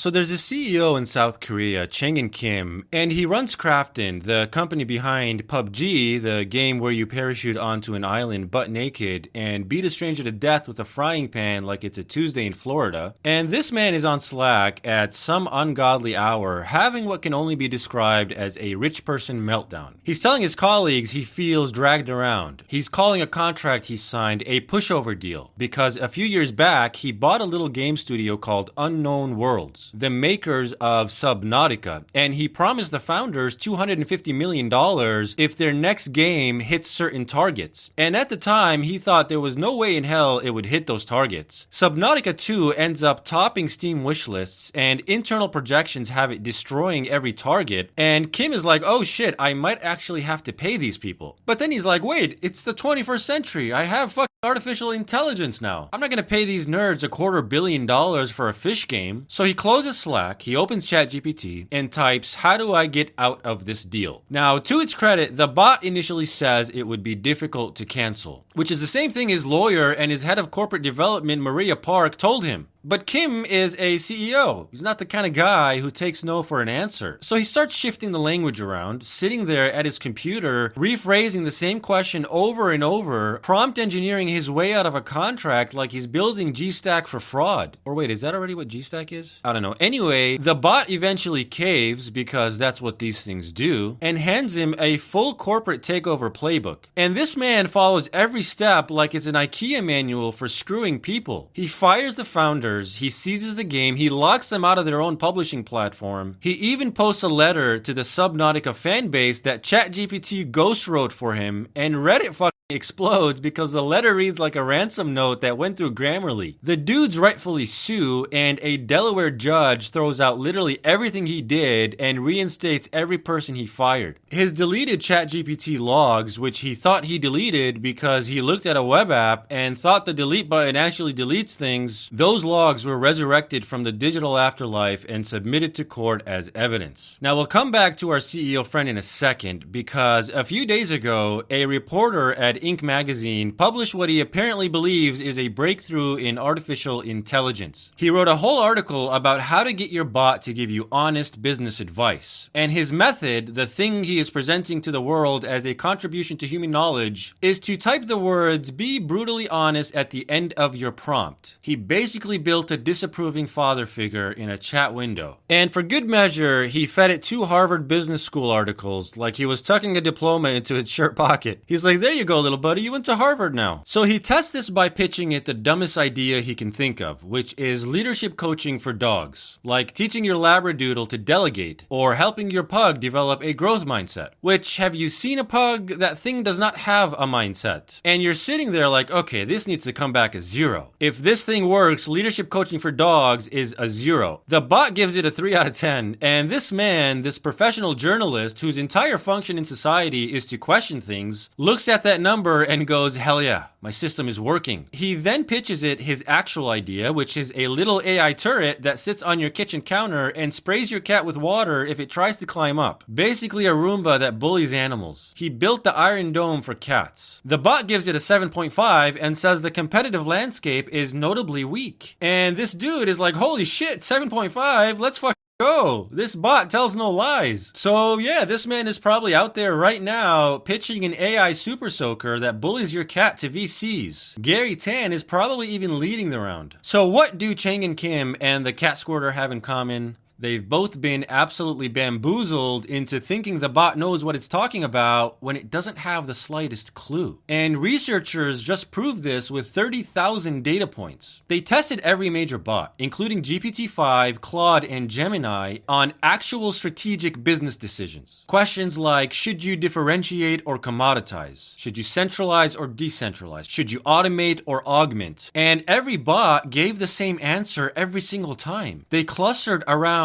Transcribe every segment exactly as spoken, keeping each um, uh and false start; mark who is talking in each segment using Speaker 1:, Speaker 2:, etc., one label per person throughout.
Speaker 1: So there's a C E O in South Korea, Chang-in Kim, and he runs Krafton, the company behind P U B G, the game where you parachute onto an island butt naked and beat a stranger to death with a frying pan like it's a Tuesday in Florida. And this man is on Slack at some ungodly hour having what can only be described as a rich person meltdown. He's telling his colleagues he feels dragged around. He's calling a contract he signed a pushover deal because a few years back he bought a little game studio called Unknown Worlds, the makers of Subnautica, and he promised the founders two hundred fifty million dollars if their next game hits certain targets. And at the time, he thought there was no way in hell it would hit those targets. Subnautica two ends up topping Steam wishlists, and internal projections have it destroying every target, and Kim is like, oh shit, I might actually have to pay these people. But then he's like, wait, it's the twenty-first century, I have fucking artificial intelligence now. I'm not gonna pay these nerds a quarter billion dollars for a fish game. So he closes Slack, he opens ChatGPT, and types, how do I get out of this deal? Now, to its credit, the bot initially says it would be difficult to cancel, which is the same thing his lawyer and his head of corporate development, Maria Park, told him. But Kim is a C E O. He's not the kind of guy who takes no for an answer. So he starts shifting the language around, sitting there at his computer, rephrasing the same question over and over, prompt engineering his way out of a contract like he's building G STACK for fraud. Or wait, is that already what G STACK is? I don't know. Anyway, the bot eventually caves, because that's what these things do, and hands him a full corporate takeover playbook. And this man follows every step like it's an IKEA manual for screwing people. He fires the founder, he seizes the game, he locks them out of their own publishing platform. He even posts a letter to the Subnautica fan base that ChatGPT ghost wrote for him, and Reddit fucking explodes because the letter reads like a ransom note that went through Grammarly. The dudes rightfully sue, and a Delaware judge throws out literally everything he did and reinstates every person he fired. His deleted ChatGPT logs, which he thought he deleted because he looked at a web app and thought the delete button actually deletes things, those logs were resurrected from the digital afterlife and submitted to court as evidence. Now we'll come back to our C E O friend in a second, because a few days ago, a reporter at Inc magazine published what he apparently believes is a breakthrough in artificial intelligence. He wrote a whole article about how to get your bot to give you honest business advice. And his method, the thing he is presenting to the world as a contribution to human knowledge, is to type the words, be brutally honest, at the end of your prompt. He basically built a disapproving father figure in a chat window. And for good measure, he fed it two Harvard Business School articles like he was tucking a diploma into its shirt pocket. He's like, there you go, little buddy, you went to Harvard now. So he tests this by pitching it the dumbest idea he can think of, which is leadership coaching for dogs. Like teaching your Labradoodle to delegate, or helping your pug develop a growth mindset. Which, have you seen a pug? That thing does not have a mindset. And you're sitting there like, okay, this needs to come back as zero. If this thing works, leadership coaching for dogs is a zero. The bot gives it a three out of ten, and this man, this professional journalist whose entire function in society is to question things, looks at that number and goes, hell yeah, my system is working. He then pitches it his actual idea, which is a little A I turret that sits on your kitchen counter and sprays your cat with water if it tries to climb up. Basically a Roomba that bullies animals. He built the Iron Dome for cats. The bot gives it a seven point five and says the competitive landscape is notably weak. And this dude is like, holy shit, seven point five, let's fucking go. This bot tells no lies. So yeah, this man is probably out there right now pitching an A I super soaker that bullies your cat to V Cs. Gary Tan is probably even leading the round. So what do Chang-in Kim and the cat squirter have in common? They've both been absolutely bamboozled into thinking the bot knows what it's talking about when it doesn't have the slightest clue. And researchers just proved this with thirty thousand data points. They tested every major bot, including G P T five, Claude, and Gemini, on actual strategic business decisions. Questions like, should you differentiate or commoditize? Should you centralize or decentralize? Should you automate or augment? And every bot gave the same answer every single time. They clustered around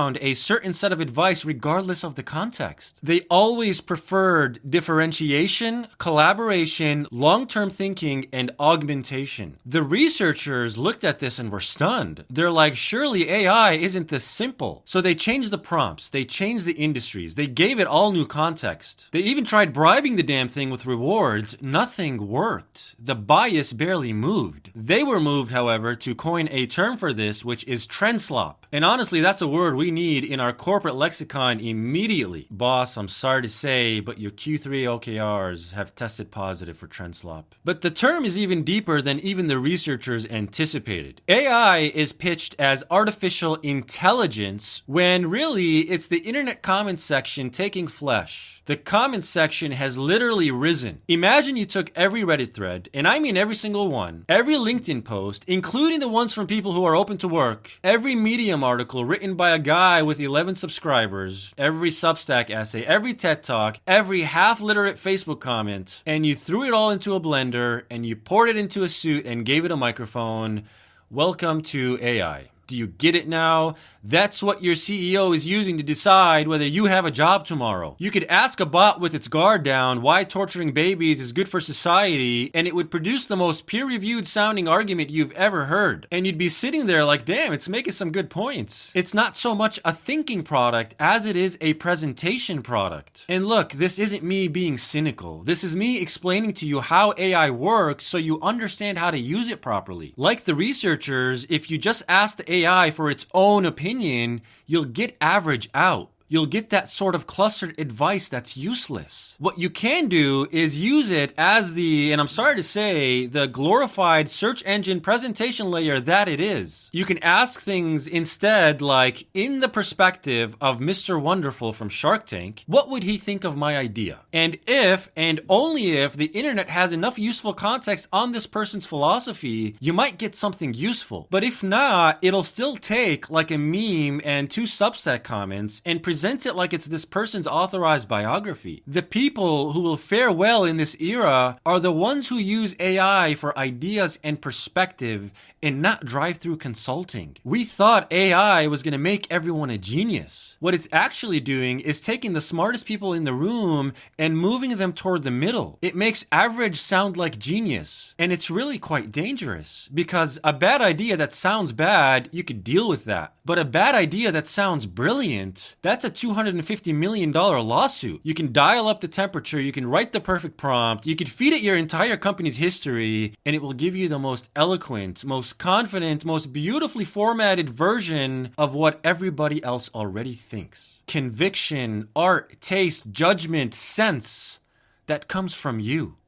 Speaker 1: around a certain set of advice regardless of the context. They always preferred differentiation, collaboration, long-term thinking, and augmentation. The researchers looked at this and were stunned. They're like, surely A I isn't this simple. So they changed the prompts, they changed the industries, they gave it all new context. They even tried bribing the damn thing with rewards. Nothing worked. The bias barely moved. They were moved, however, to coin a term for this, which is trend slop. And honestly, that's a word we need in our corporate lexicon immediately. Boss, I'm sorry to say, but your Q three O K Rs have tested positive for trend slop. But the term is even deeper than even the researchers anticipated. A I is pitched as artificial intelligence when really it's the internet comments section taking flesh. The comments section has literally risen. Imagine you took every Reddit thread, and I mean every single one, every LinkedIn post, including the ones from people who are open to work, every Medium article written by a guy with eleven subscribers, every Substack essay, every TED Talk, every half-literate Facebook comment, and you threw it all into a blender, and you poured it into a suit and gave it a microphone. Welcome to A I. Do you get it now? That's what your C E O is using to decide whether you have a job tomorrow. You could ask a bot with its guard down why torturing babies is good for society, and it would produce the most peer-reviewed sounding argument you've ever heard. And you'd be sitting there like, damn, it's making some good points. It's not so much a thinking product as it is a presentation product. And look, this isn't me being cynical. This is me explaining to you how A I works so you understand how to use it properly. Like the researchers, if you just ask the A I for its own opinion, you'll get average out. You'll get that sort of clustered advice that's useless. What you can do is use it as the, and I'm sorry to say, the glorified search engine presentation layer that it is. You can ask things instead like, in the perspective of Mister Wonderful from Shark Tank, what would he think of my idea? And if, and only if, the internet has enough useful context on this person's philosophy, you might get something useful. But if not, it'll still take like a meme and two Substack comments and present presents it like it's this person's authorized biography. The people who will fare well in this era are the ones who use A I for ideas and perspective and not drive-through consulting. We thought A I was going to make everyone a genius. What it's actually doing is taking the smartest people in the room and moving them toward the middle. It makes average sound like genius. And it's really quite dangerous because a bad idea that sounds bad, you could deal with that. But a bad idea that sounds brilliant, that's a two hundred fifty million dollars lawsuit. You can dial up the temperature, you can write the perfect prompt, you could feed it your entire company's history, and it will give you the most eloquent, most confident, most beautifully formatted version of what everybody else already thinks. Conviction, art, taste, judgment, sense, that comes from you.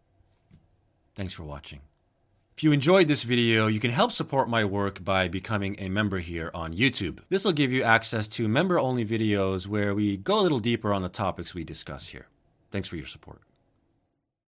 Speaker 1: Thanks for watching. If you enjoyed this video, you can help support my work by becoming a member here on YouTube. This will give you access to member-only videos where we go a little deeper on the topics we discuss here. Thanks for your support.